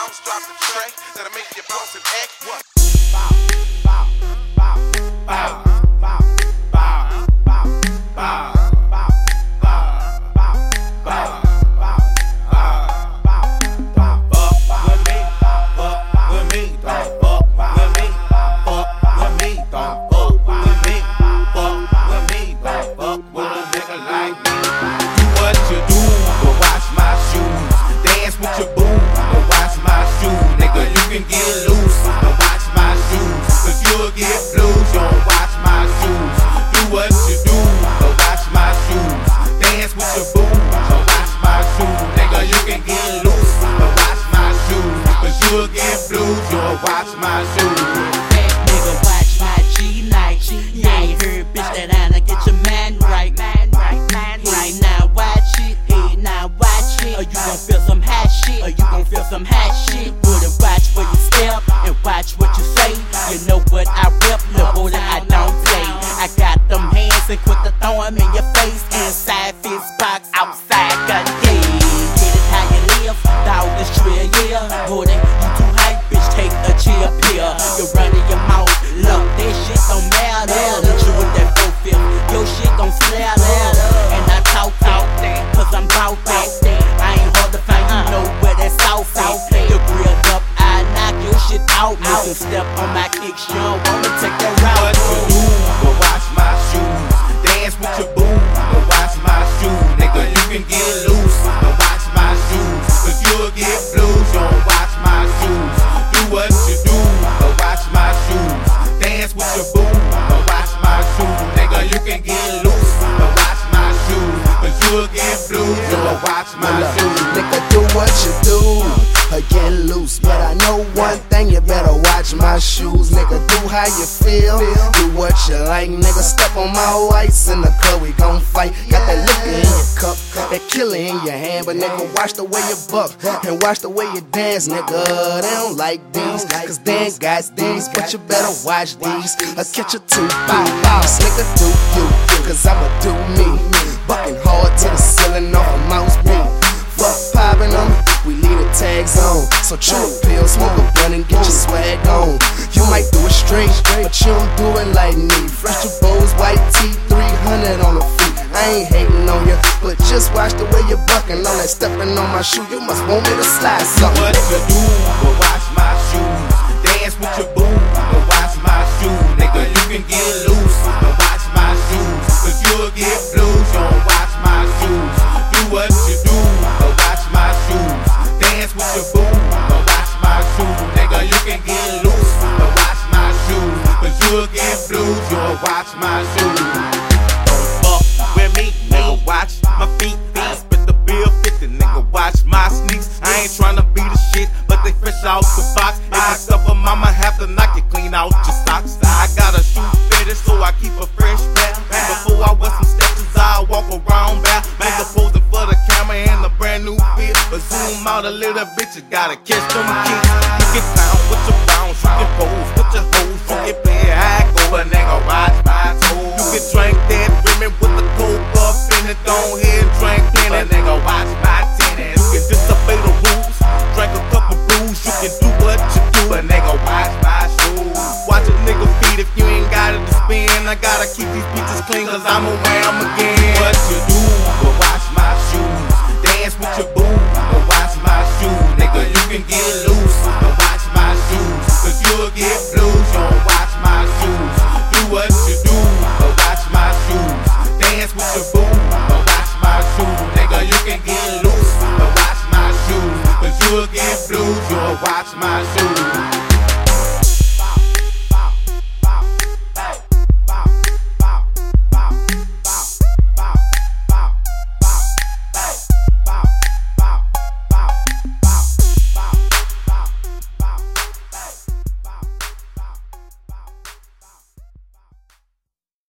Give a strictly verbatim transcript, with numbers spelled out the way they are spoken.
bounce, drop the tray. That'll make you bounce and act. What? Bow, bow, bow, bow, bow, bow, bow, bow, bow, bow, bow, bow, bow, bow, bow. Fuck with me, fuck with me, don't fuck with me, fuck with me, don't fuck with me, fuck with me, don't fuck with a nigga like me. Do what you do, but watch my shoes. Dance with your boo, but watch my shoes. Nigga, you can get loose, but watch my shoes. Cause you'll get blues, you don't watch my shoes. Do what you do, but watch my shoes. Dance with your boo, but watch my shoes. Nigga, you can get loose, but watch my shoes. Cause you'll get blues, you don't watch my shoes. Fat nigga, watch my G-Night. You ain't heard, bitch, that I done get your man right. Man right, man right. Hey, now watch it, hey, now watch it. Or you gon' feel some hot shit, or you gon' feel some hot shit. Wouldn't watch where you step, and watch what you say. You know what I rep, little boy, that I don't play. I got them hands and quick to throw 'em in your face. Inside fist box, outside gun, yeah. Get it how you live, dog this trail, yeah. Boy, that you too hype, bitch, take a chill pill. You running your mouth, look, that shit don't matter. Hit you with that four fifth, your shit gon' slap out. And I talk out, cause I'm bout that. I ain't hard to find, you know where that south at. You grilled up, I knock your shit out. Listen, step on my kicks, you don't wanna take that route. What you do, but watch my shoes. Dance with your boo, but watch my shoes. Nigga, you can get loose, but watch my shoes. Cause you'll get blues, you don't watch my shoes. Do what you do, but watch my shoes. Dance with your boo, but watch my shoes. Nigga, you can get loose, but watch my shoes. Cause you'll get blues, you don't watch my shoes. Nigga, do what you do, or get loose. But I know one thing, you better watch my shoes. Nigga, do how you feel, do what you like. Nigga, step on my whites in the club, we gon' fight. Got that liquor in your cup, that killer in your hand. But nigga, watch the way you buck, and watch the way you dance. Nigga, they don't like these, cause they ain't got these. But you better watch these, or catch a two bow bows. Nigga, do you, cause I'ma do me. Bucking hard to the ceiling off a mouse beat. Fuck popping them, we leave the tags on. So chew a pill, smoke a blunt and get your swag on. You might do it straight, but you don't do it like me. Fresh to bows, white tee, three hundred on the feet. I ain't hating on you, but just watch the way you're bucking. All that stepping on my shoe, you must want me to slide something. What you do, but watch my shoes. Dance with your boo, but watch my shoes. Nigga, you can get loose, but watch my shoes. Cause you'll get blues, you don't watch my shoes. Do what you do, but watch my shoes. Dance with your boo, but watch my shoes. Nigga, you can get loose, but watch my shoes. Cause you'll get blues, you don't watch my shoes. Don't fuck with me, nigga, watch my feet. I spit the bill fifty, nigga, watch my sneaks. I ain't tryna be the shit, but they fresh out the box. If I suffer, mama have to knock you clean out your socks. I got a shoe fetish, so I keep a fresh pair. And before I wear some sketches, I walk around back. Nigga posing for the camera and a brand new fit. But zoom out a little bit, you gotta catch them kicks. You get down with your bounce, you can pose with your hoes, you can play high, go a nigga watch my toes. You can drink that women with the coke up in it, go ahead and drink plenty, nigga watch my tennis. You can disobey the rules, drink a couple brews, you can do what you do, but nigga watch my shoes. Watch a nigga feet if you ain't got it to spend. I gotta keep these bitches clean cause I'ma wear them again. What you do, but watch my shoes. Dance with your boo, but watch my shoes. Nigga, you can get loose, but watch my shoes. Cause you'll get blues, you don't watch my shoes. Do what you do, but watch my shoes. Dance with your boo, but watch my shoes. Nigga, you can get loose, but watch my shoes. Cause you'll get blues, you don't watch my shoes.